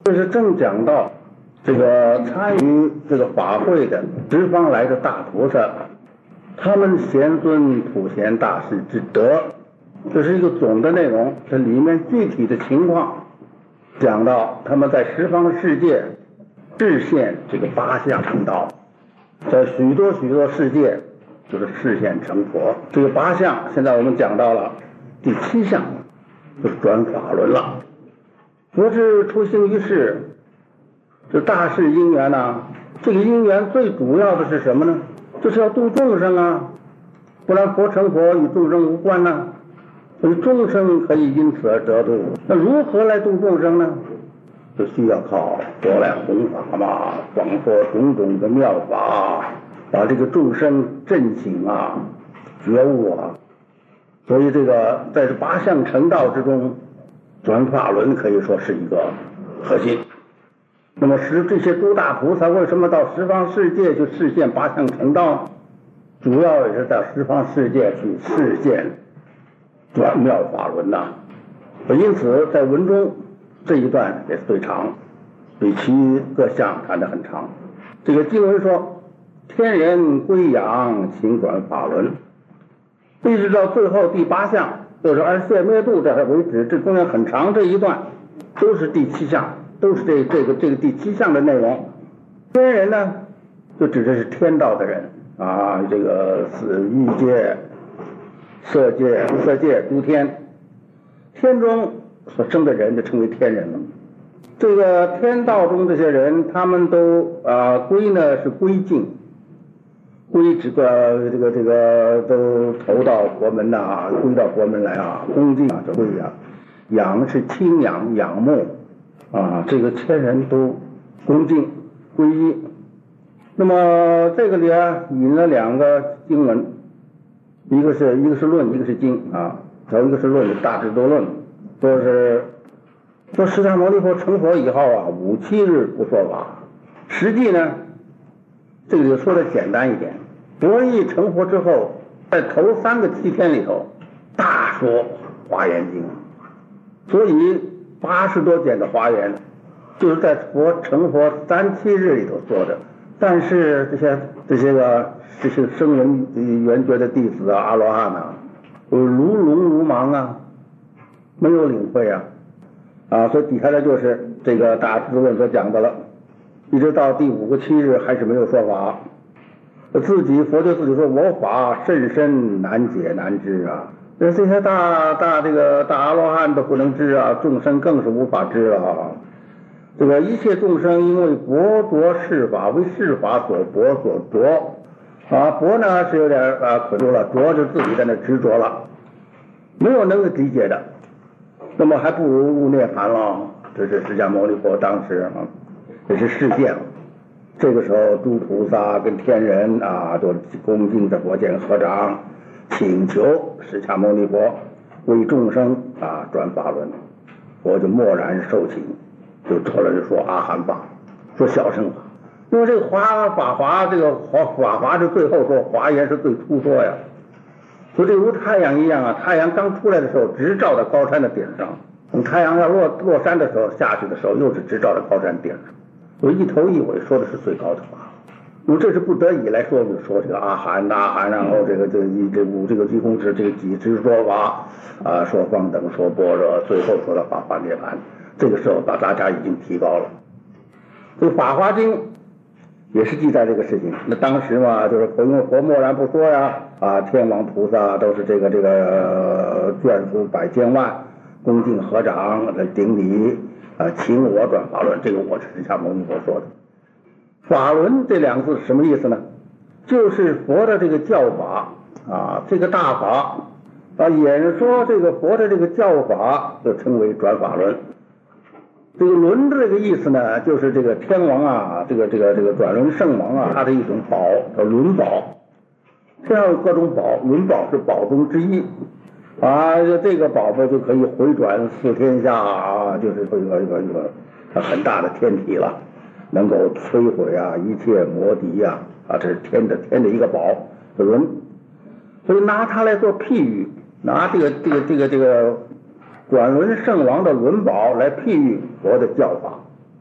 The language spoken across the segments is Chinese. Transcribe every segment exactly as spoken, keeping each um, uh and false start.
这是正讲到这个参与这个法会的十方来的大菩萨，他们贤尊普贤大士之德，这是一个总的内容。这里面具体的情况讲到他们在十方世界示现这个八相成道，在许多许多世界就是示现成佛。这个八相现在我们讲到了第七项，就是转法轮了。佛之出行于世，这大事因缘啊，这个因缘最主要的是什么呢？就是要度众生啊，不然佛成佛与众生无关呢、啊。所以众生可以因此而得度。那如何来度众生呢？就需要靠佛来弘法嘛，广播种种的妙法，把这个众生振醒啊，觉悟啊。所以这个在这八相成道之中，转法轮可以说是一个核心。那么十这些诸大菩萨为什么到十方世界去示现八相成道？主要也是到十方世界去示现转妙法轮呐、啊。因此在文中这一段也是最长，比其各项谈得很长。这个经文说，天人归养行转法轮，一直到最后第八项，就是按现灭度这还为止，这中间很长这一段都是第七项，都是这这个这个第七项的内容。天人呢，就指的是天道的人啊，这个是欲界、色界、色界诸天，天中所生的人就称为天人了。这个天道中这些人，他们都啊归呢是归敬，归这个这个这个都投到佛门呐、啊，归到佛门来啊，恭敬啊，这归啊。仰是敬仰仰慕啊，这个天人都恭敬皈依。那么这个里啊引了两个经文，一个是一个是论，一个是经啊。头一个是论《大智度论》，说是说释迦牟尼佛成佛以后啊，五七日不说法。实际呢，这个就说的简单一点。佛一成佛之后，在头三个七天里头大说华严经，所以八十多卷的华严就是在佛成佛三七日里头说的。但是这些这些个这些声闻缘觉的弟子啊、阿罗汉啊，如聋如盲啊，没有领会啊啊，所以底下的就是这个大智度论所讲的了，一直到第五个七日还是没有说法。自己佛就自己说，我法甚深难解难知啊，这些大大这个大阿罗汉都不能知啊，众生更是无法知啊。这个一切众生因为博着世法，为世法所博所着啊，博呢是有点啊可多了，着就自己在那执着了，没有能够理解的，那么还不如入涅槃了。这是释迦牟尼佛当时啊，这是示现了。这个时候诸菩萨跟天人啊都恭敬的佛前合掌，请求释迦牟尼佛为众生啊转法轮。佛就默然受请，就出来就说阿含法，说小乘法。因为这个华法华这个华法华是最后说，华严是最初说呀。所以这如太阳一样啊，太阳刚出来的时候直照在高山的顶上，等太阳要落落山的时候，下去的时候又是直照在高山顶上。所以一头一尾说的是最高的法。因为这是不得已来说，就说这个阿含阿含，然后这个这个这五这个虚空是这个几支说法啊，说方等说般若，最后说到法华涅槃。这个时候把大家已经提高了。这个《法华经》也是记载这个事情。那当时嘛，就是佛因为佛默然不说呀，啊，天王菩萨都是这个这个眷属百千万，恭敬合掌来顶礼啊，请我转法轮。这个我是释迦牟尼佛说的。法轮这两个字什么意思呢？就是佛的这个教法啊，这个大法啊，演说这个佛的这个教法，就称为转法轮。这个轮的这个意思呢，就是这个天王啊，这个这个这个转轮圣王啊，他的一种宝叫轮宝。天上有各种宝，轮宝是宝中之一啊，这个宝宝就可以回转四天下啊，就是一个一个一个很大的天体了，能够摧毁啊一切魔敌呀啊，这是天的天的一个宝，这轮。所以拿它来做譬喻，拿这个这个这个这个转轮圣王的轮宝来譬喻佛的教法。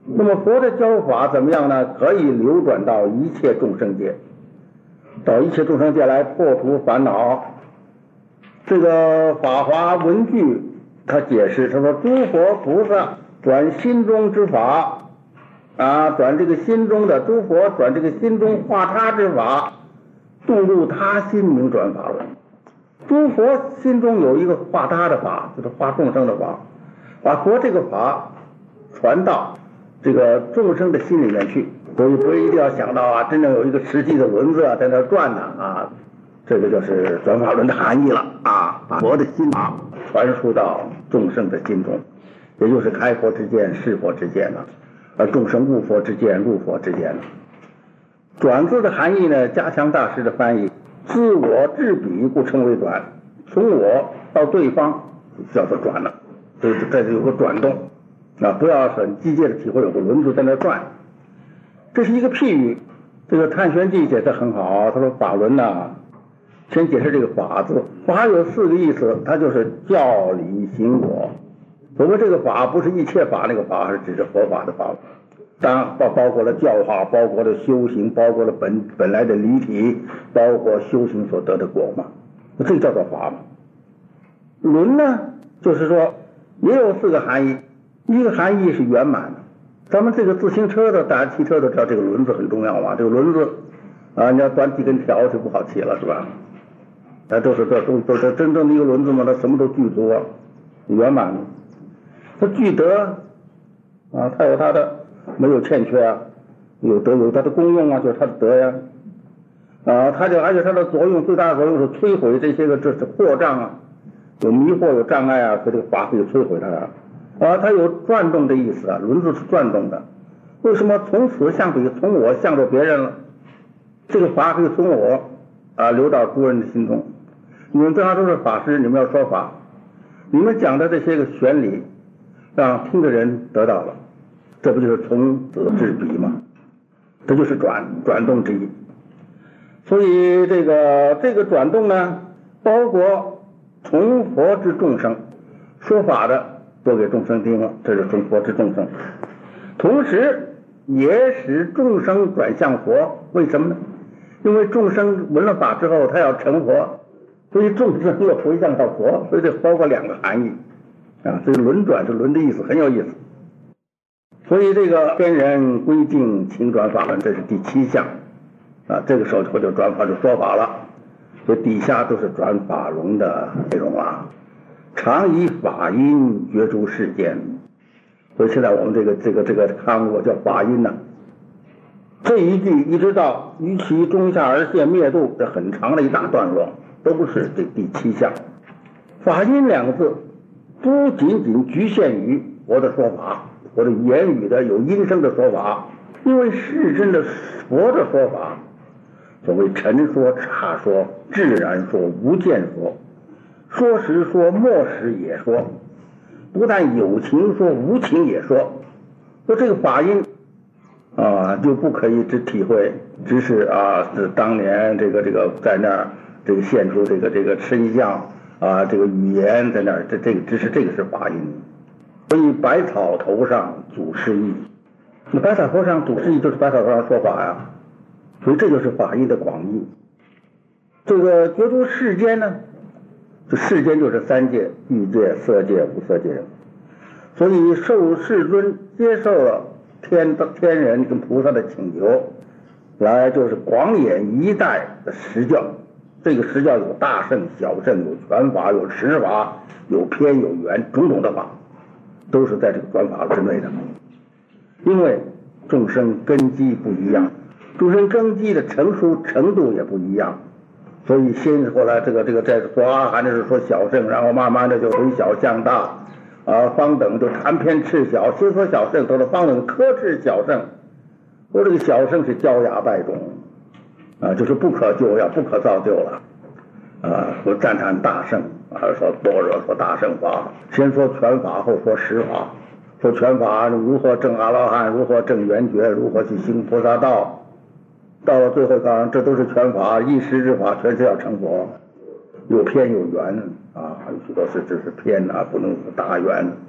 那么佛的教法怎么样呢？可以流转到一切众生界，到一切众生界来破除烦恼。这个法华文句他解释，他说诸佛菩萨转心中之法啊，转这个心中的诸佛转这个心中化他之法，动入他心名转法轮。诸佛心中有一个化他的法，就是化众生的法，把佛这个法传到这个众生的心里面去。所以不一定要想到啊，真正有一个实际的轮子啊在那转呢啊，这个就是转法轮的含义了啊，把佛的心法传输到众生的心中，也就是开佛之见是佛之见了，而众生悟佛之见入佛之见了。转字的含义呢，加强大师的翻译，自我至彼故称为转，从我到对方叫做转了，这这就有个转动啊，不要很机械的体会有个轮子在那转。这是一个譬喻，这个探玄记写得很好，他说法轮呢，先解释这个法字，法有四个意思，它就是教理行果。我们这个法不是一切法那个法，是指是佛法的法，当然包包括了教化，包括了修行，包括了本本来的离体，包括修行所得的果嘛，这叫做法嘛。轮呢，就是说也有四个含义，一个含义是圆满的。咱们这个自行车的，大家骑车都知道这个轮子很重要嘛，这个轮子啊，你要断几根条就不好骑了，是吧？它都是这都都是真正的一个轮子嘛，它什么都具足啊，圆满的。它具德啊，它有它的没有欠缺啊，有德有它的功用啊，就是它的德呀啊，它就而且它的作用最大的作用是摧毁这些个这是惑障啊，有迷惑有障碍啊，所以这个法可以摧毁它啊。啊，它有转动的意思啊，轮子是转动的。为什么从此相比从我向着别人了？这个法可以从我啊流到诸人的心中。你们正常都是法师，你们要说法，你们讲的这些个玄理，让听的人得到了，这不就是从此至彼吗？这就是转转动之意。所以这个这个转动呢，包括从佛之众生说法的。说给众生听了，这是从佛之众生，同时也使众生转向佛。为什么呢？因为众生闻了法之后，他要成佛，所以众生要回向到佛，所以这包括两个含义啊。这个轮转是轮的意思，很有意思。所以这个天人归敬勤转法轮，这是第七项啊。这个时候就转法就说法了，所以底下都是转法轮的内容啊。常以法音觉诸世间，所以现在我们这个这个这个刊物叫法音呢、啊。这一句一直到于其中下而现灭度，这很长的一大段落，都是这第七项。法音两个字，不仅仅局限于佛的说法，佛的言语的有音声的说法，因为世真的佛的说法，所谓陈说、差说、自然说、无间说。说时说，默时也说，不但有情说，无情也说。说这个法音啊，就不可以只体会，只是啊，是当年这个这个在那儿这个现出这个这个身相啊，这个语言在那儿，这这个只是这个是法音。所以百草头上祖师意，那百草头上祖师意就是百草头上说法呀，所以这就是法音的广义。这个觉诸世间呢？这世间就是三界，欲界、色界、无色界，所以受世尊接受了天天人跟菩萨的请求，来就是广演一代的实教。这个实教有大乘、小乘，有传法，有实法，有偏有圆，种种的法，都是在这个转法之内的。因为众生根基不一样，众生根基的成熟程度也不一样。所以先后来这个这个在说阿含的是说小乘，然后慢慢的就从小向大啊，方等就谈偏赤小，先说小乘，到了方等科斥小乘。说这个小乘是骄牙败种啊，就是不可救药，不可造就了啊。说赞叹大乘啊，说般若，说大乘法，先说全法，后说实法。说全法如何证阿罗汉，如何证圆觉，如何去行菩萨道。到了最后，当然这都是全法，一时之法，全是要成佛，有偏有圆啊，有许多是只是偏啊，不能大圆。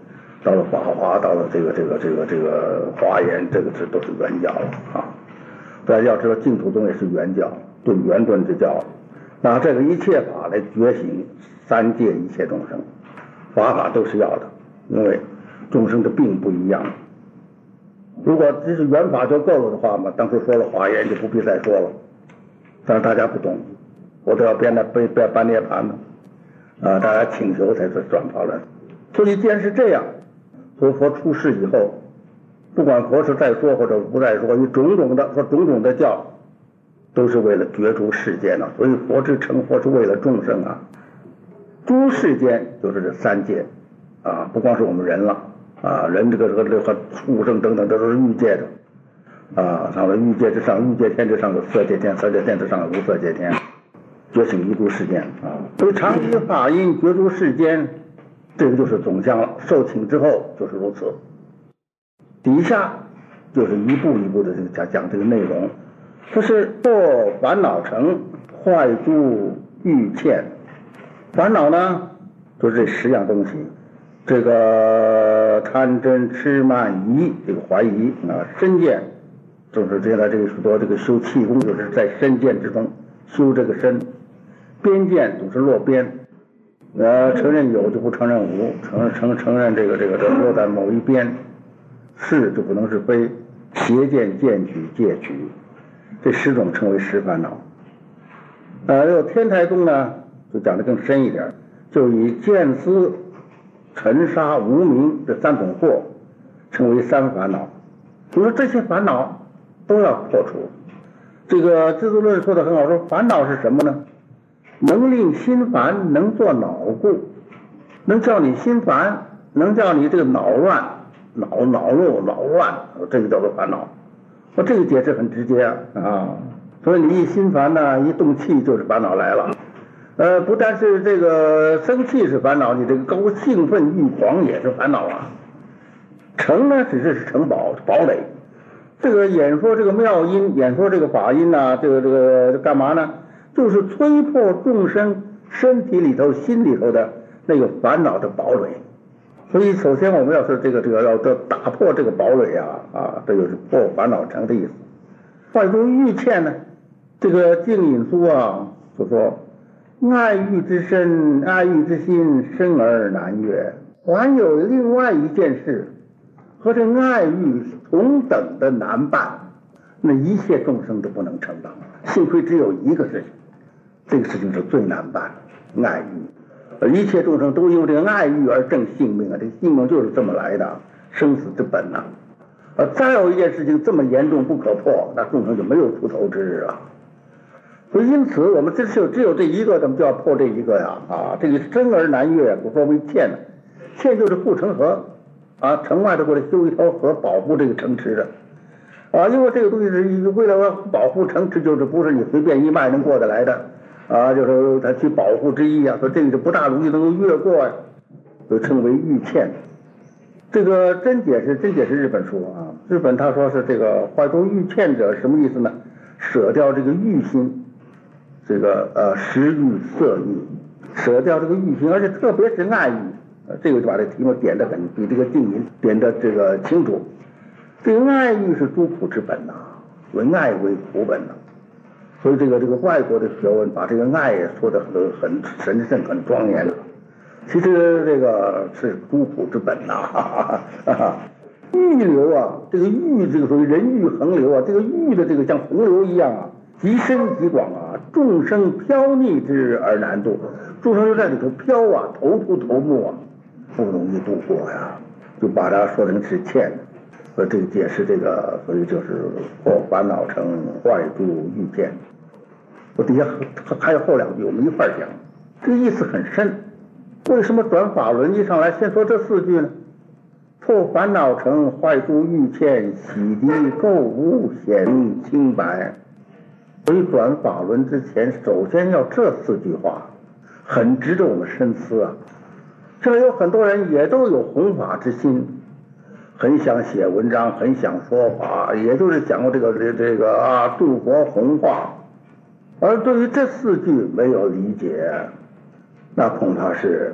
到了法华，到了这个这个这个这个华严，这个这都是圆教了啊。大家要知道净土宗也是圆教，顿圆顿之教。拿这个一切法来觉醒三界一切众生，法法都是要的，因为众生的病不一样。如果只是圆法就够了的话嘛，当初说了华严就不必再说了。但是大家不懂，我都要编的背编半涅盘呢，啊，大家请求才是转法轮。所以既然是这样，所以佛出世以后，不管佛是再说或者不再说，以种种的说种种的教，都是为了绝诸世间呢、啊。所以佛之成佛是为了众生啊。诸世间就是这三界啊，不光是我们人了啊，人这个这个这个畜生等等都是欲界的啊，上了欲界之上，欲界天之上有色界天，色界天之上有无色界天，觉醒一诸世间啊。所以常以法音绝诸世间，这个就是总相了。受请之后就是如此。底下就是一步一步的这个讲讲这个内容，这是破烦恼成，坏诸欲欠。烦恼呢，就是这十样东西，这个贪嗔痴慢疑，这个怀疑啊，身见，就是现在这个说这个修气功，就是在身见之中修这个身。边见总是落边，呃，承认有就不承认无，承认承承认这个这个这落在某一边，是就不能是非，邪见见取戒取，这十种称为十烦恼。呃，有天台宗呢，就讲得更深一点，就以见思、尘沙、无明这三种惑称为三烦恼。就说这些烦恼都要破除。这个资治论说的很好，说烦恼是什么呢？能令心烦，能作恼故，能叫你心烦，能叫你这个恼乱，恼恼怒恼乱，这个叫做烦恼。我这个解释很直接啊，啊所以你一心烦呢，一动气就是烦恼来了。呃，不但是这个生气是烦恼，你这个高兴奋欲狂也是烦恼啊。成呢，只是是城堡堡垒。这个演说这个妙音，演说这个法音呐、啊，这个这个干嘛呢？就是摧破众生身体里头、心里头的那个烦恼的堡垒。所以，首先我们要是这个这个要要打破这个堡垒啊啊，这就是破烦恼城的意思。坏诸欲欠呢，这个净隐书啊就说：爱欲之身，爱欲之心，生而难越。还有另外一件事，和这爱欲同等的难办，那一切众生都不能成当。幸亏只有一个事情，这个事情是最难办的，爱欲。而一切众生都因为这个爱欲而正性命啊，这个性命就是这么来的，生死之本呐、啊。呃，再有一件事情这么严重不可破，那众生就没有出头之日啊。所以因此我们只有只有这一个，咱们就要破这一个呀啊！这个生而难越，不说为欠呢，欠就是护城河啊，城外头过来修一条河保护这个城池的。啊，因为这个东西是为了保护城池，就是不是你随便一迈能过得来的啊，就是他去保护之意啊，说这个就不大容易能够越过呀、啊，就称为欲欠。这个真解释，真解释日本书啊，日本他说是这个怀中欲欠者什么意思呢？舍掉这个欲心，这个呃食欲、色欲，舍掉这个欲心，而且特别是爱欲，呃，这个就把这题目点得很比这个静音点得这个清楚。这个爱欲是诸苦之本呐、啊，以爱为苦本呐、啊，所以这个这个外国的学问把这个爱也说得很很神圣、很庄严了。其实这个是诸苦之本呐、啊，哈哈欲流啊，这个欲这个属于人欲横流啊，这个欲的这个像洪流一样啊，极深极广啊，众生飘溺之而难度，众生就在里头飘啊，头秃头目啊，不容易度过呀，就把它说成是欠的。所以这个解释这个，所以就是破烦恼成，坏诸欲见。我底下还有后两句，我们一块儿讲，这个意思很深。为什么转法轮一上来先说这四句呢？破烦恼成，坏诸欲欠，洗涤垢污，显明清白。所以转法轮之前，首先要这四句话，很值得我们深思啊。现在有很多人也都有弘法之心。很想写文章，很想说法，也就是讲过这个这这个啊，度佛弘化，而对于这四句没有理解，那恐怕是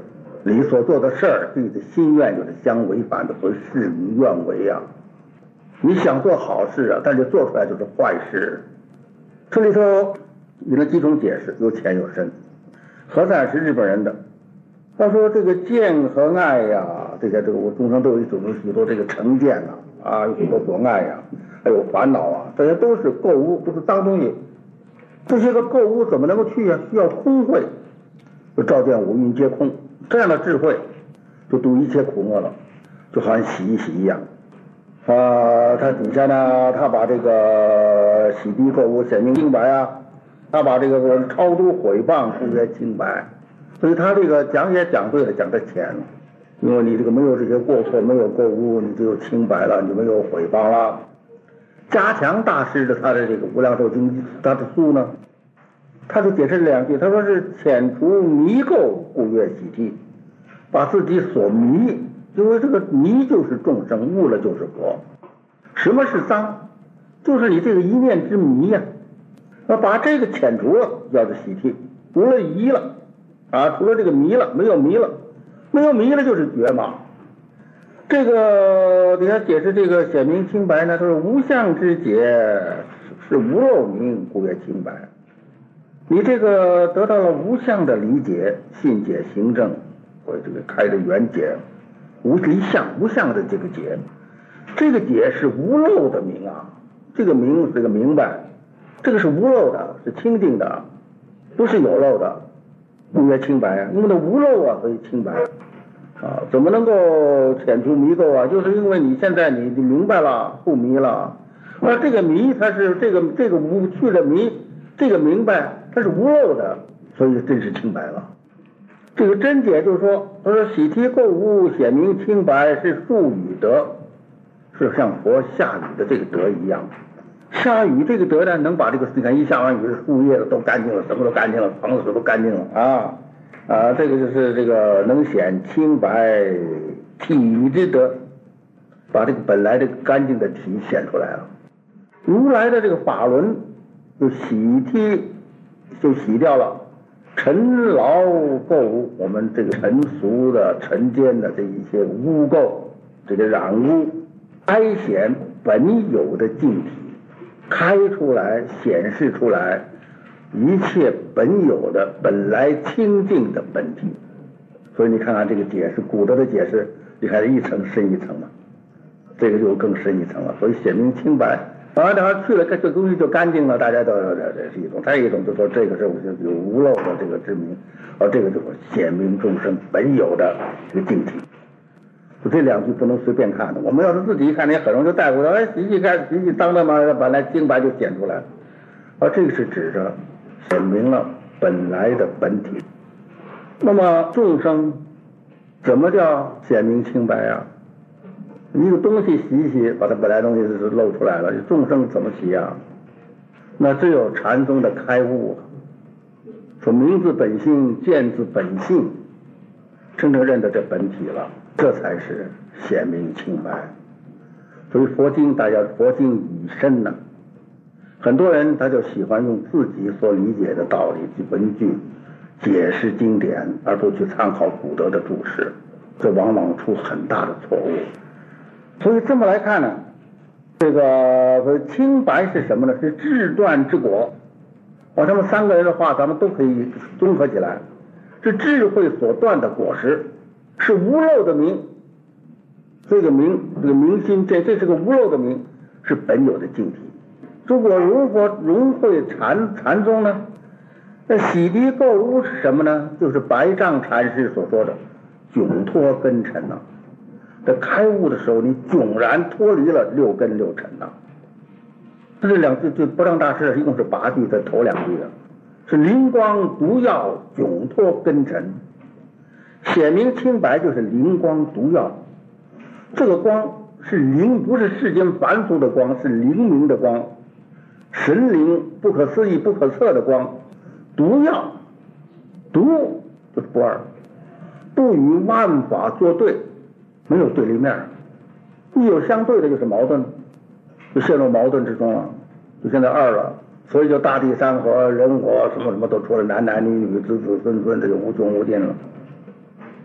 你所做的事儿，对你的心愿就是相违反的，所以事与愿违啊。你想做好事啊，但是做出来就是坏事。这里头有了几种解释，有浅有深。和善是日本人的，他说这个见和爱呀，这些这个我众生都有一种许多这个成见啊，啊有许多所爱呀，还有烦恼啊，这些都是垢污，都是脏东西。这些个垢污怎么能够去啊？需要空慧，就照见五蕴皆空，这样的智慧就度一切苦厄了，就好像洗一洗一样。啊，他底下呢，他把这个洗涤垢污显明清白啊，他把这个超度毁谤不曰清白，所以他这个讲也讲对了，讲的浅，因为你这个没有这些过错，没有垢污，你就有清白了，你就没有毁谤了。加强大师的他的这个无量寿经他的书呢，他就解释两句，他说是遣除迷垢故曰洗涤，把自己所迷，因为这个迷就是众生，悟了就是佛。什么是脏？就是你这个一念之迷呀、啊，把这个遣除了，叫做洗涤，除了疑了啊，除了这个迷了，没有迷了，没有迷了就是觉嘛。这个给他解释这个显明清白呢，他说无相之解是无漏明，故曰清白。你这个得到了无相的理解，信解行证，或者这个开的圆解，无离相无相的这个解，这个解是无漏的明啊，这个明这个明白，这个是无漏的，是清净的，不是有漏的，故曰清白啊，因为它无漏啊，所以清白啊，怎么能够遣除迷垢啊？就是因为你现在你你明白了，不迷了。而这个迷，它是这个这个无去了迷，这个明白，它是无漏的，所以真是清白了。这个真解就是说，他说洗涤垢污，显明清白，是树雨德，是像佛下雨的这个德一样。下雨这个德呢，能把这个你看一下完雨，树叶都干净了，什么都干净了，房子都干净了啊。啊，这个就是这个能显清白体之德，把这个本来这个干净的体显出来了。如来的这个法轮就洗涤，就洗掉了尘劳垢污，我们这个尘俗的尘间的这一些污垢，这个染污，哀显本有的净体，开出来，显示出来一切本有的本来清净的本体。所以你看看这个解释，古德的解释，你看一层深一层了，这个就更深一层了。所以显明清白，啊，等下去了，这东西就干净了，大家都这是一种。再一种就说这个是有无漏的这个之名，而这个就是显明众生本有的这个净体。就这两句不能随便看的，我们要是自己一看，你很容易就带过来，哎，洗洗看，洗洗当的嘛，本来清白就显出来了。而这个是指着显明了本来的本体。那么众生怎么叫显明清白啊？一个东西洗一洗，把它本来东西是露出来了，众生怎么洗啊？那只有禅宗的开悟，说明自本性，见自本性，真正认得这本体了，这才是显明清白。所以佛经大家佛经以身呢、啊，很多人他就喜欢用自己所理解的道理及文句解释经典，而不去参考古德的注释，这往往出很大的错误。所以这么来看呢，这个清白是什么呢？是智断之果。把他们三个人的话咱们都可以综合起来，是智慧所断的果实，是无漏的明。这个明，这个明心，这这是个无漏的明，是本有的净体。如果如果融会禅禅宗呢，那洗涤垢污是什么呢？就是白丈禅师所说的迥脱根尘呐、啊。在开悟的时候，你迥然脱离了六根六尘呐、啊。这两句，这不让大师一共是八句，这头两句的是灵光毒药，迥脱根尘，显明清白，就是灵光毒药。这个光是灵，不是世间凡俗的光，是灵明的光。神灵不可思议不可测的光，毒药，毒就是不二，不与万法作对，没有对立面，一有相对的就是矛盾，就陷入矛盾之中了，就现在二了，所以就大地山河人我什么什么都出来，男男女女子子孙孙，这就无穷无尽了。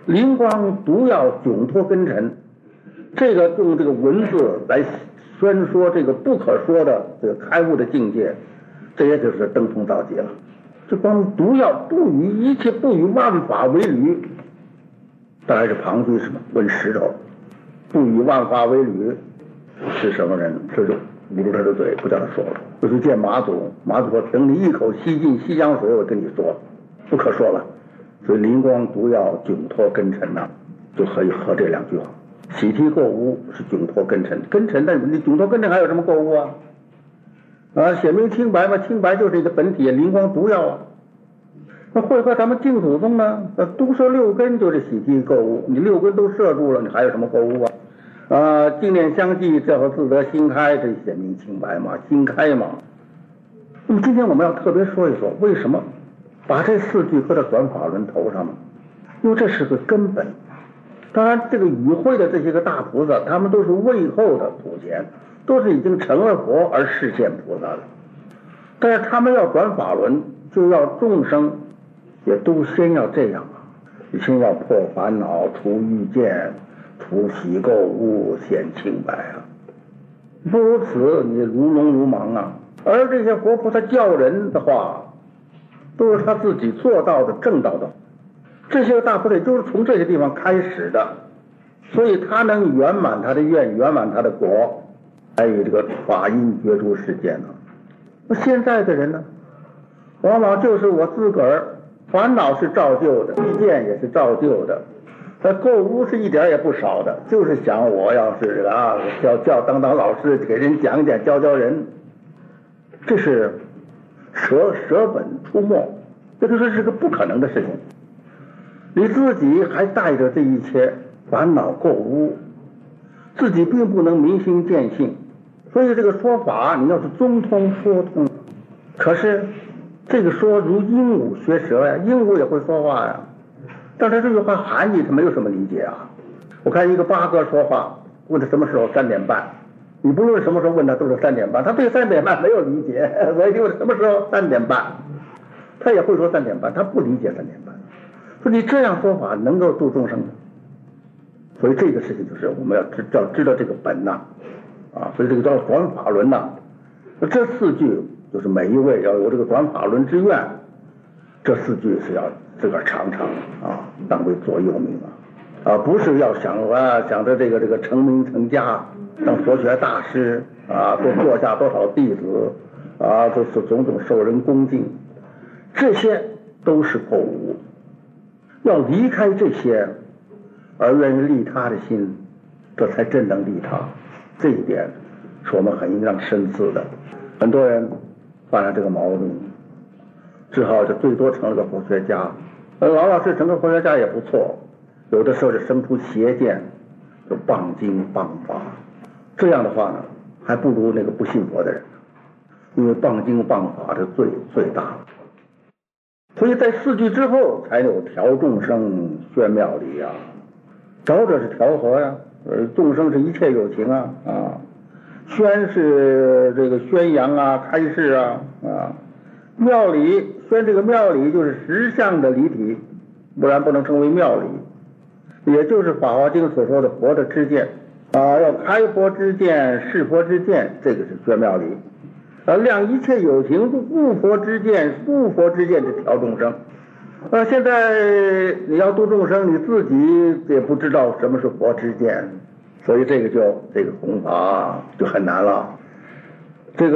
灵光独要窘脱根尘，这个用这个文字来宣说这个不可说的这个开悟的境界，这也就是登峰造极了。这光独要不与一切不与万法为侣，当然是庞居士嘛，问石头，不与万法为侣是什么人？这就捂住他的嘴，不叫他说了。就去见马祖，马祖说：“等你一口吸尽西江水，我跟你说，不可说了。”所以灵光独要窘脱根尘呐、啊，就可以合这两句话。喜提垢污是窘脱根尘，根尘但你窘脱根尘还有什么垢污啊？啊，显明清白嘛，清白就是你的本体，灵光独要啊。那会和咱们净土宗呢，呃，都摄六根就是喜提垢污，你六根都摄住了，你还有什么垢污啊？啊，净念相继，这和自得心开，这显明清白嘛，心开嘛。那么今天我们要特别说一说，为什么把这四句搁到转法轮头上呢？因为这是个根本。当然，这个与会的这些个大菩萨，他们都是位后的普贤，都是已经成了佛而示现菩萨的。但是他们要转法轮，就要众生也都先要这样啊，你先要破烦恼，除欲见，除喜垢污，显清白啊。不如此，你如聋如盲啊。而这些活菩萨教人的话，都是他自己做到的正道的。这些大菩萨都是从这些地方开始的，所以他能圆满他的愿，圆满他的果，还有这个法音觉出世界呢。那现在的人呢，往往就是我自个儿烦恼是照旧的，意见也是照旧的，他垢污是一点也不少的，就是想我要是啊叫叫当当老师，给人讲讲教教人，这是舍舍本出没，这就是是个不可能的事情。你自己还带着这一切烦恼垢污，自己并不能明心见性，所以这个说法你要是中通说通。可是这个说如鹦鹉学舌呀，鹦鹉也会说话呀，但是这句话含义他没有什么理解啊。我看一个八哥说话，问他什么时候三点半，你不论什么时候问他都是三点半，他对三点半没有理解，所以就什么时候三点半，他也会说三点半，他不理解三点半。说你这样说法能够度众生的，所以这个事情就是我们要知要知道这个本呐、啊，啊，所以这个叫转法轮呐、啊，这四句就是每一位要有这个转法轮之愿，这四句是要自个儿常常啊当为座右铭啊，啊不是要想啊想着这个这个成名成家当佛学大师啊，多做下多少弟子啊，都是种种受人恭敬，这些都是垢污。要离开这些而愿意利他的心，这才真能利他。这一点是我们很应当深思的。很多人犯了这个毛病，只好就最多成了个佛学家，而老老实实成个佛学家也不错，有的时候就生出邪见，就谤经谤法。这样的话呢，还不如那个不信佛的人，因为谤经谤法的罪最大了。所以在四句之后才有调众生宣妙理啊，调者是调和呀、啊，呃，众生是一切有情啊啊，宣是这个宣扬啊，开示啊啊，妙理宣这个妙理就是实相的理体，不然不能称为妙理，也就是《法华经》所说的佛的知见啊，要开佛知见，示佛知见，这个是宣妙理。呃，量一切有情，悟佛之见，悟佛之见是调众生。呃，现在你要度众生，你自己也不知道什么是佛之见，所以这个就这个弘法就很难了。这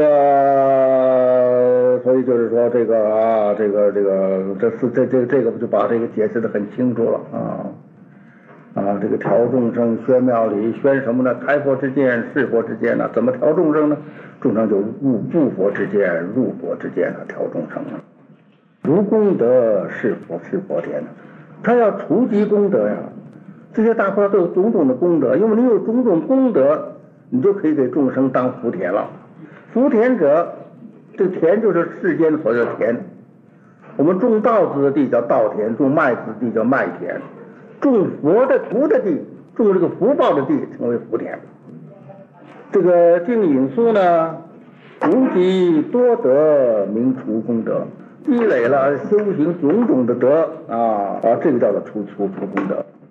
个，所以就是说这个啊，这个这个这四这这这个就把这个解释得很清楚了啊。啊，这个调众生宣妙理，宣什么呢？开佛之见，示佛之见呢？怎么调众生呢？众生就悟悟佛之见，入佛之见啊，调众生啊。如功德是佛是佛田呢，他要除及功德呀。这些大菩萨都有种种的功德，因为你有种种功德，你就可以给众生当福田了。福田者，这个田就是世间所有的田。我们种稻子的地叫稻田，种麦子的地叫麦田。种佛的福的地，种这个福报的地称为福田。这个净隐书呢，无极多德名除功德，积累了修行种种的德啊啊，这个叫做除除除功德。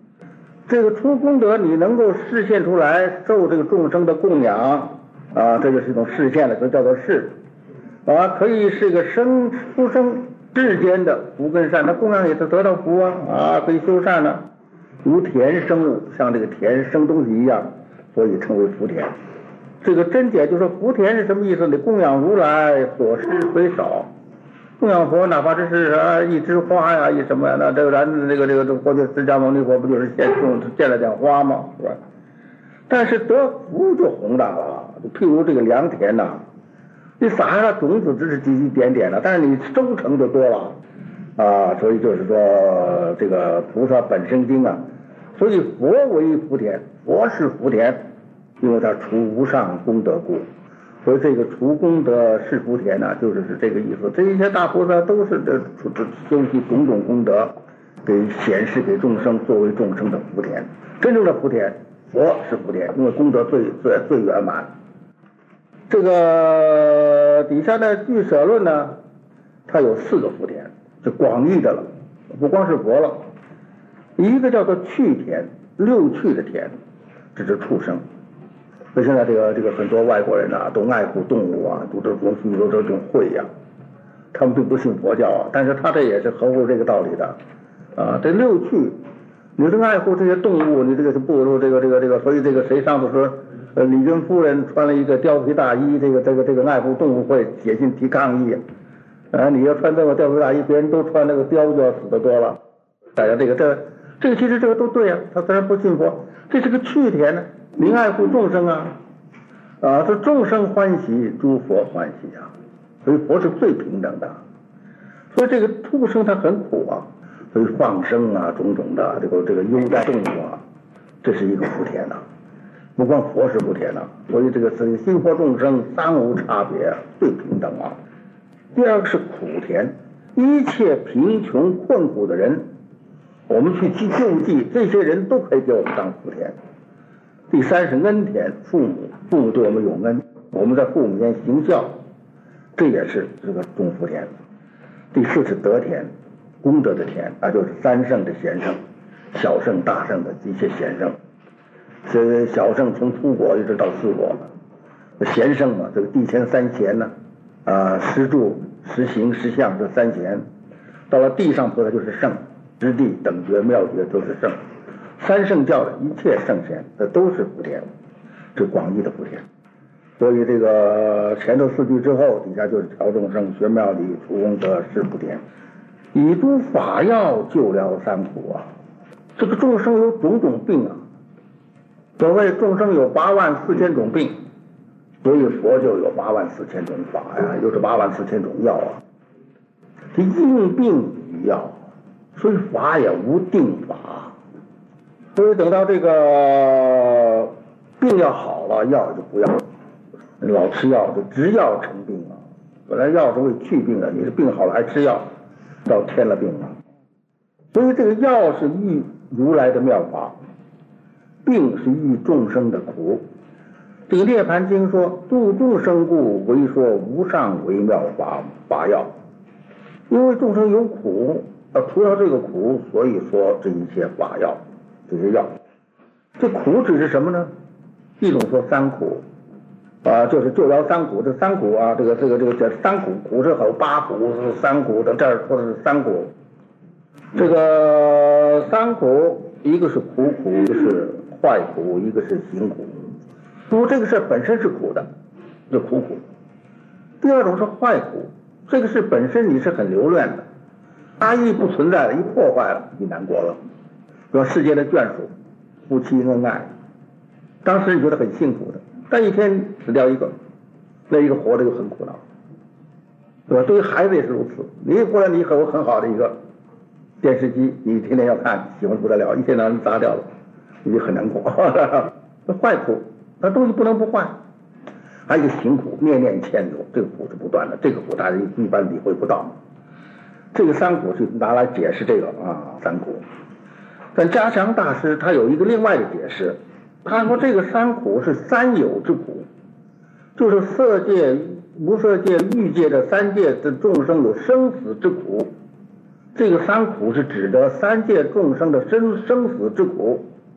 这个出功德，你能够示现出来，受这个众生的供养啊，这就是一种示现了，这叫做示啊，可以是一个生出生世间的福跟善，他供养也是得到福啊啊，可以修善呢、啊，如田生物，像这个田生东西一样，所以称为福田。这个真解就说福田是什么意思？你供养如来，所施虽少。供养佛，哪怕这是啊一枝花呀，一什么呀？那这个咱这个这个这过去释迦牟尼佛不就是献种献了点花吗？是吧？但是得福就宏大了，譬如这个良田呐、啊，你撒下种子只是几一点点的，但是你收成就多了啊。所以就是说这个菩萨本生经啊，所以佛为福田，佛是福田，因为他除无上功德故。所以这个除功德是福田呢、啊，就是是这个意思。这一些大菩萨都是这这修习种种功德，给显示给众生，作为众生的福田。真正的福田，佛是福田，因为功德最最最圆满。这个底下的俱舍论呢，它有四个福田，就广义的了，不光是佛了。一个叫做趣田，六趣的田，这是畜生。所以现在这个这个很多外国人啊，都爱护动物啊，都这种都这种会呀、啊，他们并不信佛教啊，但是他这也是合乎这个道理的啊。这六趣，你这爱护这些动物，你这个是不如这个这个这个，所以这个谁上次说，呃，李军夫人穿了一个貂皮大衣，这个这个这个爱护动物会写信提抗议啊，你要穿这个貂皮大衣，别人都穿那个貂就要死得多了。大家这个这这个其实这个都对啊，他虽然不信佛，这是个趣田呢。您爱护众生啊，啊，这众生欢喜，诸佛欢喜啊，所以佛是最平等的。所以这个畜生他很苦啊，所以放生啊，种种的这个这个优待动物啊，这是一个福田呐、啊。不光佛是福田呐、啊，所以这个是心佛众生三无差别，最平等啊。第二个是苦田，一切贫穷困苦的人，我们去去救济，这些人都可以给我们当福田。第三是恩田，父母父母对我们有恩，我们在父母间行孝，这也是这个种福田。第四是德田，功德的田，那就是三圣的贤圣，小圣大圣的这些贤圣。这小圣从初果一直到四果，贤圣嘛，这个地前三贤呢，啊，十住十行十相这三贤，到了地上菩萨就是圣，知地等觉妙觉都是圣。三圣教的一切圣贤，这都是福田，这广义的福田。所以这个前头四句之后，底下就是调众生、学妙理、除功德、施福田，以诸法药救疗三苦啊！这个众生有种种病啊，所谓众生有八万四千种病，所以佛就有八万四千种法呀，又是八万四千种药啊。这应病与药，所以法也无定法。所以等到这个病要好了，药就不要了，老吃药就执药成病了。本来药是为去病的，你的病好了还吃药，到添了病了。所以这个药是喻如来的妙法，病是喻众生的苦。这个涅盘经说，度众生故，为说无上微妙法法药。因为众生有苦，要除掉这个苦，所以说这一切法药。这些药，这苦指是什么呢？一种说三苦，啊，就是救疗三苦。这三苦啊，这个这个这个这三苦，苦是有八苦，是三苦的，这儿说的是三苦。这个三苦，一个是苦苦，一个是坏苦，一个是行苦。说这个事本身是苦的，就苦苦。第二种是坏苦，这个事本身你是很留恋的，它一不存在了，一破坏了，你难过了。说世界的眷属，夫妻恩爱，当时你觉得很幸福的，但一天死掉一个，那一个活着就很苦恼，对吧？对于孩子也是如此。你忽然你很很好的一个电视机，你天天要看，喜欢不得了，一天到晚砸掉了，你就很难过。那坏苦，那东西不能不坏。还有一个行苦，念念牵有，这个苦是不断的，这个苦大家一般理会不到。这个三苦是拿来解释这个啊三苦。但嘉祥大师他有一个另外的解释，他说这个三苦是三有之苦，就是色界、无色界、欲界的三界的众生有生死之苦，这个三苦是指的三界众生的生生死之苦，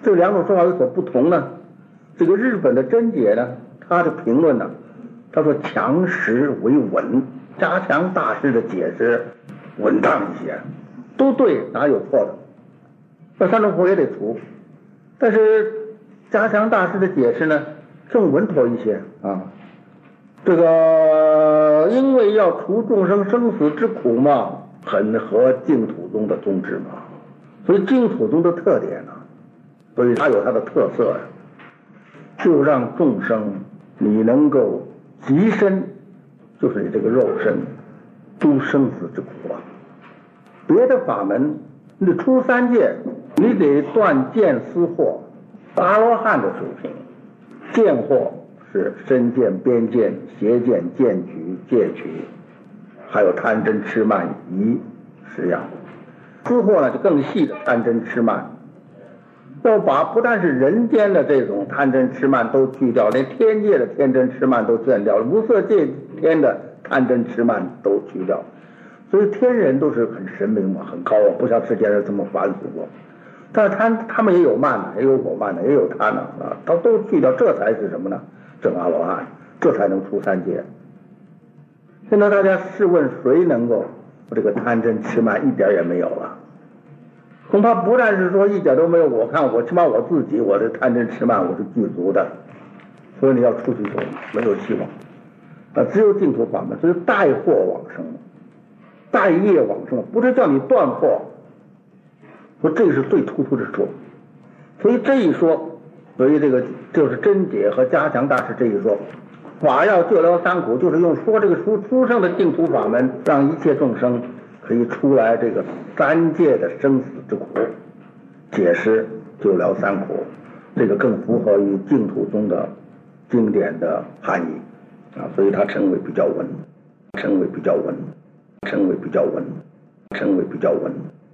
这两种说法有所不同呢？这个日本的真解呢，他的评论呢，他说强实为稳，加强大师的解释稳当一些，都对，哪有错的？那三种佛也得除，但是加强大师的解释呢，更稳妥一些啊。这个因为要除众生生死之苦嘛，很合净土宗的宗旨嘛，所以净土宗的特点呢、啊，所以它有它的特色呀、啊，就让众生你能够极身，就是你这个肉身度生死之苦啊。别的法门，你出三界，你得断见思惑，阿罗汉的水平，见惑是身见、边见、邪见、见取、戒取，还有贪嗔痴慢疑十样。思惑呢就更细的贪嗔痴慢，要把不但是人间的这种贪嗔痴慢都去掉，连天界的贪嗔痴慢都去掉了，无色界天的贪嗔痴慢都去掉。所以天人都是很神明嘛，很高啊，不像世间人这么繁俗过。但是他他们也有慢呢，也有我慢呢，也有贪呢啊，他都去掉，这才是什么呢？证阿罗汉，这才能出三界。现在大家试问，谁能够这个贪嗔痴慢一点也没有了？恐怕不但是说一点都没有，我看我起码我自己，我的贪嗔痴慢我是具足的，所以你要出去走没有希望啊，只有净土法门，所以带惑往生，带业往生，不是叫你断惑，说这是最突出之处。所以这一说，所以这个就是真解和加强大师这一说，法要救疗三苦，就是用说这个出出生的净土法门，让一切众生可以出来这个三界的生死之苦，解释救疗三苦，这个更符合于净土中的经典的含义啊，所以它称为比较稳，称为比较稳，称为比较稳，称为比较稳。